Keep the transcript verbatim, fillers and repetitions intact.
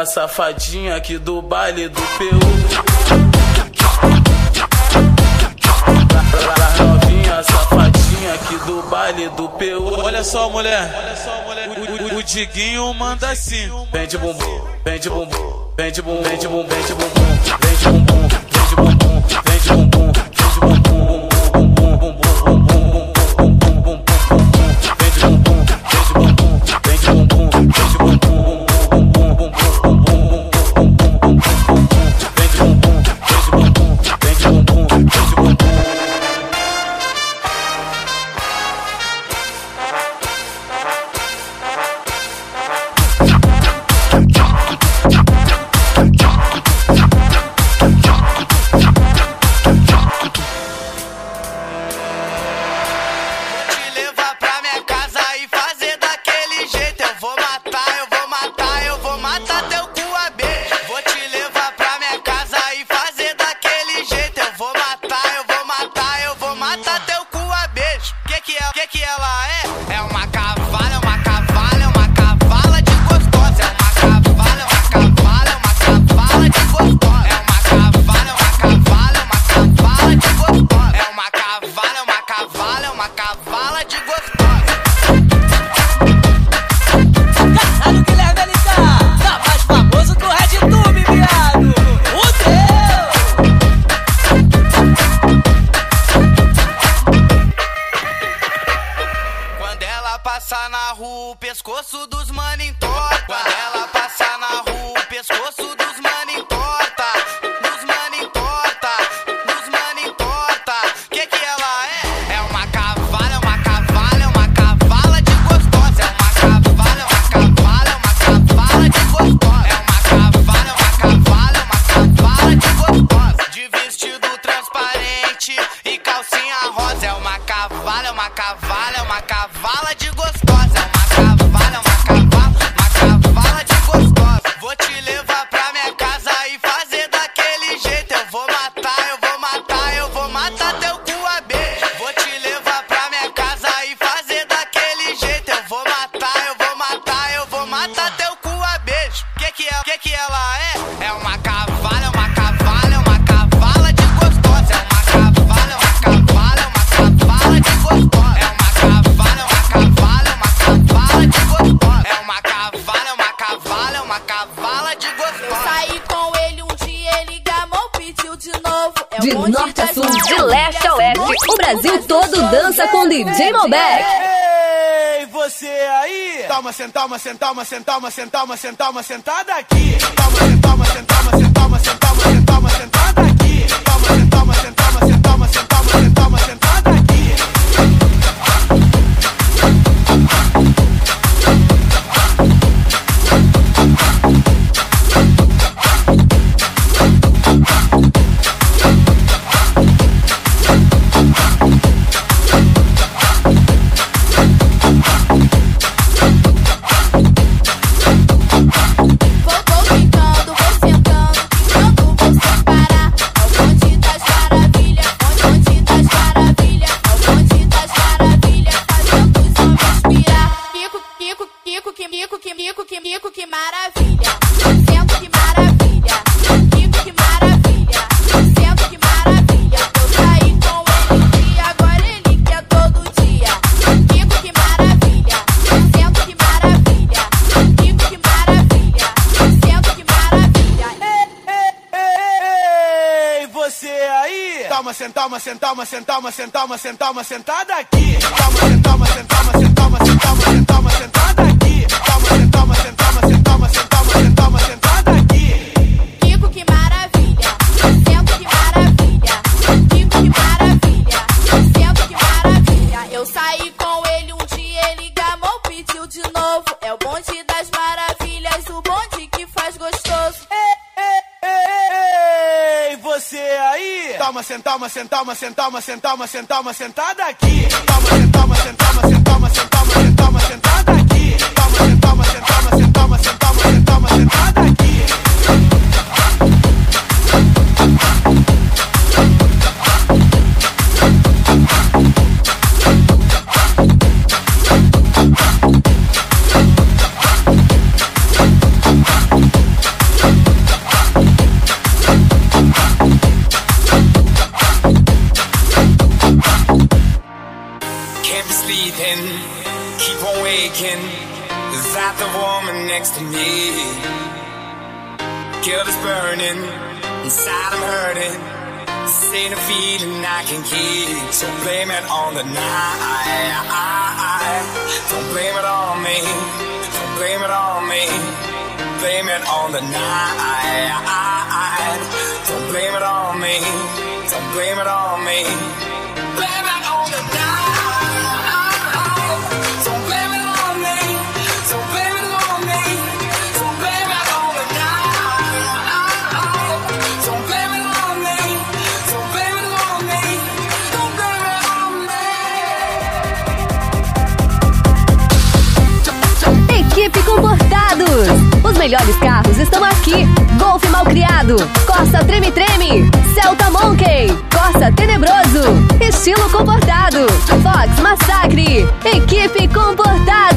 novinha safadinha aqui do baile do P U. As novinha safadinha aqui do baile do P U. Olha só, mulher, olha só, mulher. O, o, o Diguinho manda assim. Vem de bumbum, vem de bumbum, vem de bumbum, vem de bumbum, vem de bumbum, vem de bumbum, vem de bumbum, vem de bumbum, vem de bumbum, bum bum bum bum bum bum bum bum bum, vem de bumbum, vem de bumbum, vem de bumbum, vem de bumbum, bum bum bum bum bum bum bum bum, vem de bumbum, vem de bumbum, vem de bumbum, vem de bumbum. Passa na rua, o pescoço dos mano entorta. Quando ela passa na rua, o pescoço dos mano entorta. Dos mano entorta, dos mano entorta. Que que ela é? É uma cavala, é uma cavala, é uma cavala de gostosa. É uma cavala, é uma cavala, é uma cavala de gostosa. É uma cavala, é uma cavala, é uma cavala de gostosa. De vestido transparente e calcinha rosa. É uma cavala, é uma cavala, é uma cavala de gostosa. De norte a sul, de leste a oeste, o Brasil todo dança com D J Malbec. Ei, você aí! Dá uma sentada, uma sentada, uma sentada, uma sentada, uma sentada, uma sentada aqui. Dá uma sentada, uma sentada, uma sentada, uma sentada, uma sentada, uma sentada aqui. Dá uma sentada, uma sentada, uma sentada, uma sentada, uma sentada, uma sentada aqui. Uma sentada, uma sentada, uma sentada, uma sentada, uma sentada, uma sentada aqui. Dá uma sentada, uma sentada, uma sentada, uma sentada, uma sentada, uma sentada aqui. Dá uma sentada, uma sentada, uma sentada, uma sentada, uma sentada, uma sentada aqui. Kiko, que maravilha. Sento, que maravilha. Kiko, que maravilha. Sento, que maravilha. Eu saí com ele um dia, ele gamou, pediu de novo. É o bonde das maravilhas, o bonde que faz gostoso. Você aí, dá uma sentada, uma sentada, uma sentada, uma sentada, uma sentada, uma sentada aqui. Dá uma sentada, uma sentada, uma sentada, uma sentada, uma sentada, uma sentada aqui. Dá uma sentada, uma sentada, uma sentada, uma sentada, uma sentada, uma sentada aqui. waking without the woman next to me. Guilt is burning, inside I'm hurting. This ain't a feeling I can keep, so blame it on the night. Don't blame it on me, don't blame it on me. Blame it on the night. Don't blame it on me, don't blame it on me. Blame it on the night. Don't blame it on me, don't blame it on me. Don't blame it on the night. Don't blame it on me, don't blame it on me. Don't blame it on me. Equipe Comportados. Os melhores carros estão aqui. Golf Malcriado, Corsa Treme Treme, Celta Monkey, Corsa Tenebroso, Estilo Comportado, Fox Massacre. Equipe Comportados.